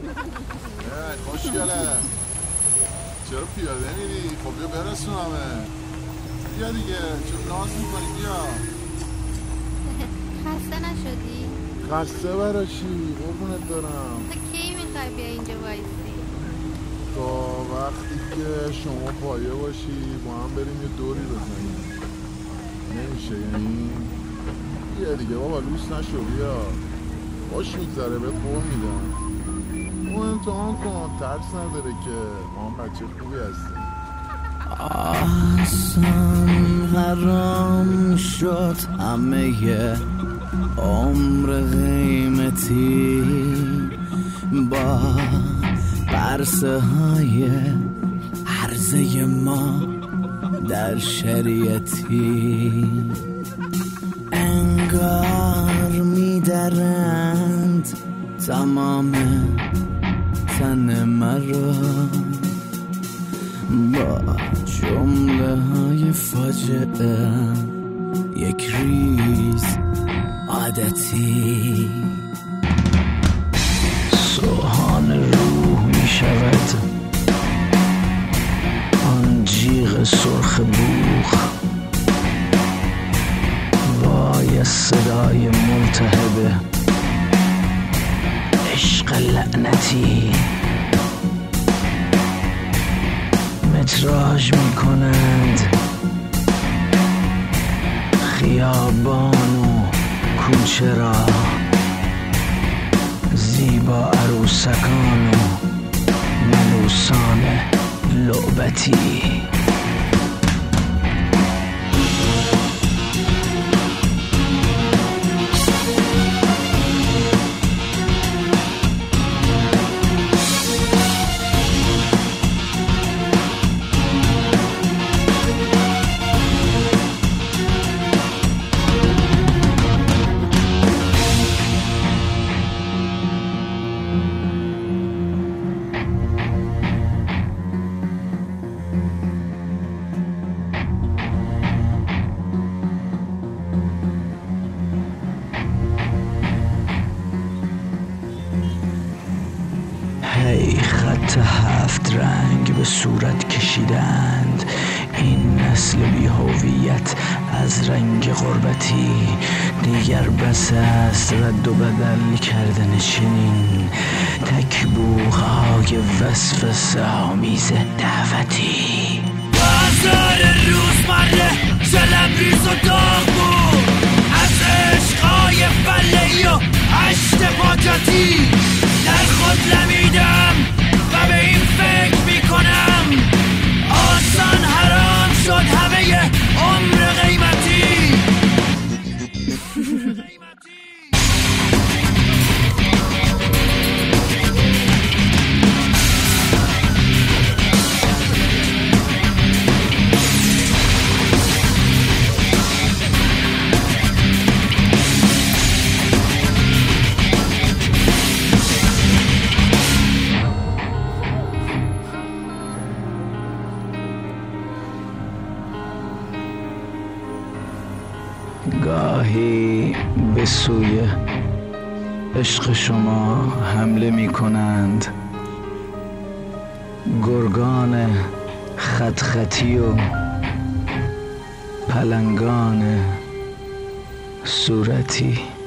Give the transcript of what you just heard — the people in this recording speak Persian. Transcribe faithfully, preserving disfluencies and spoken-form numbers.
خوشگله چرا پیاده میری؟ خب بیا برسونمه. بیا دیگه، چرا ناز میکنی؟ بیا. خسته نشدی؟ خسته برای چی؟ قربونت دارم. تا کی میخوای بیا اینجا وایسی؟ تا وقتی که شما پایه باشی با هم بریم یه دوری بزنیم. نمیشه یعنی؟ بیا دیگه بابا، لوس نشو. بیا باش، میگذره بهت قول میدم. اون امتحان کن، ترس نداره که ما هم بچه خوبی هستیم. آسان حرام شد همه عمر قیمتی با برسه های عرضه ما در شریعتی. انگار میدرند تمام تن مرا با جمله های فاجعه یک ریز عادتی. سوهان روح می شود آن جیغ سرخ بوخ، وای صدای ملتهب عشق لعنتی. متراژ می کنند خیابان و کوچه را، زیبا عروسکان و ملوسان لعبتی. هی خط هفت رنگ به صورت کشیدند این نسل بی هویت از رنگ غربتی. دیگر بس است رد و بدل کردن چنین تکبوهای وصف سه‌آمیز دعوتی. بازار روزمره سلبریز و داغ بود از عشقای فله‌ای و عشق حاجتی. در خود لمیدم و به این فکر میکنم آسان حرام شد همه عمر قیمتی. گاهی به سوی عشق شما حمله می کنند گرگان خط خطی و پلنگان صورتی.